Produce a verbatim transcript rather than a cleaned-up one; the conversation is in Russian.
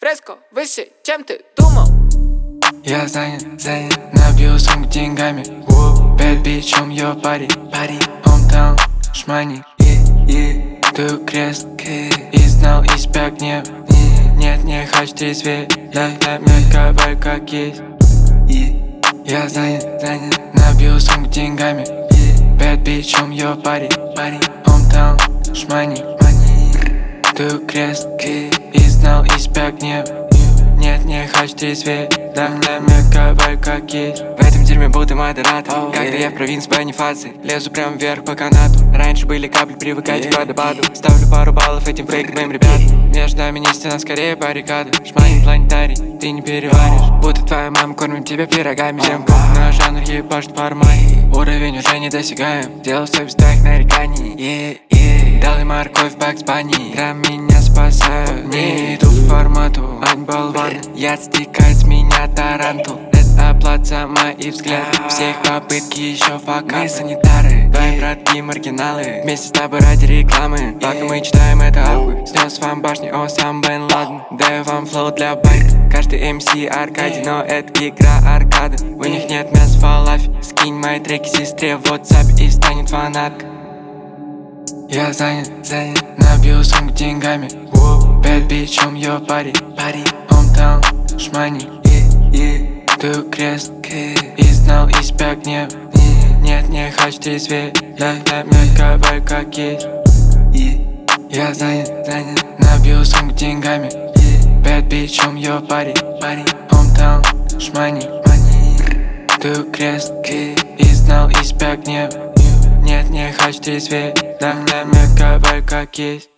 резко выше, чем ты думал. Я занят, занят, набил сумку деньгами. Bad bitch, I'm your body, body. Hometown, шмани, yeah, yeah. Ты крест, и знал из пять гнев. Нет, не хочу трезвее, дай, дай мне кавай как есть. Я занят, занят, набил сумку деньгами. Bad bitch, I'm your body, body. Hometown, шмани, ты крест, и знал из пять гнев. Нет, не хочу трезвее, дай, дай мне кавай как есть. В этом дерьме будто модератор. oh, Когда yeah. я в провинции Бонифаций, лезу прям вверх по канату. Раньше были капли, привыкайте yeah. к водопаду. Ставлю пару баллов этим фейковым ребятам. Между нами не стена, скорее баррикада. Шмани планетарий, ты не переваришь. Будто твоя мама кормит тебя пирогами. Всем похуй на жанр, ебашит формай. Уровень уже недосягаем, делал все без твоих нареканий. yeah, yeah. Дал им морковь в Бакс Банни. Прям меня спасают, не иду в формату. Ань болван, яд стекает с меня тарантул. Это оплата за мои взгляды. Все их попытки еще факапы. Мы санитары, твои братки маргиналы. Вместе с тобой ради рекламы. Пока мы читаем это ахуй. Снес вам башни, о, сам Бен Ладен. Даю вам флоу для байка. Каждый эм си Аркадий, но это игра аркада. У них нет мяса фалафель. Скинь мои треки сестре в WhatsApp и станет фанаткой. Я занят, занят, набил сумку деньгами. Bad bitch, I'm your body, body. Hometown, шмани, yeah, yeah. Ты крест, и знал из пять гнев. Нет, не хочу трезвее, дай, дай мне кавай как есть. Я занят, занят, набил сумку деньгами. Bad bitch, I'm your body, body. Hometown, шмани, ты крест, и знал из пять гнев. Нет, не хочу трезвее, дай мне кавай как есть.